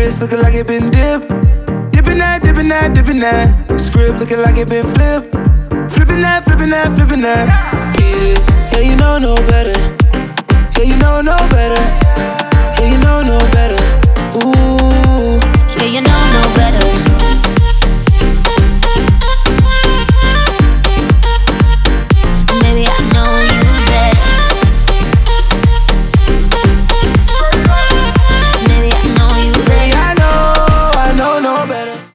wrist looking like it been dipped. Dipping that, dipping that, dipping that. Script looking like it been flipped. Flipping that, flipping that, flipping that. Get it? Yeah, you know no better. Yeah, you know no better. Yeah, you know no better. Ooh. Yeah, you know no better.